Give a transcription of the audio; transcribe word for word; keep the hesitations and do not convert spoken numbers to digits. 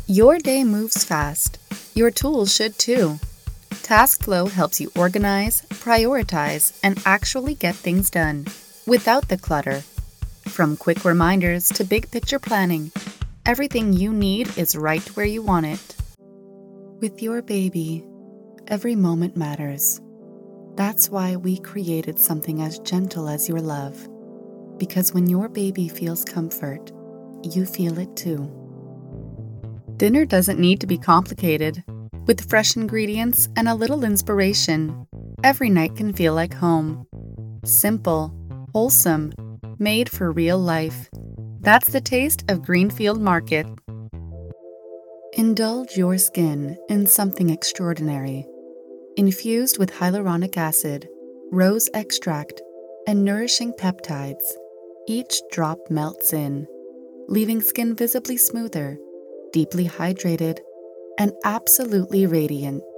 Your day moves fast. Your tools should too. TaskFlow helps you organize, prioritize, and actually get things done without the clutter. From quick reminders to big picture planning, everything you need is right where you want it. With your baby, every moment matters. That's why we created something as gentle as your love. Because when your baby feels comfort, you feel it too. Dinner doesn't need to be complicated. With fresh ingredients and a little inspiration, every night can feel like home. Simple, wholesome, made for real life. That's the taste of Greenfield Market. Indulge your skin in something extraordinary. Infused with hyaluronic acid, rose extract, and nourishing peptides, each drop melts in, leaving skin visibly smoother, deeply hydrated, and absolutely radiant.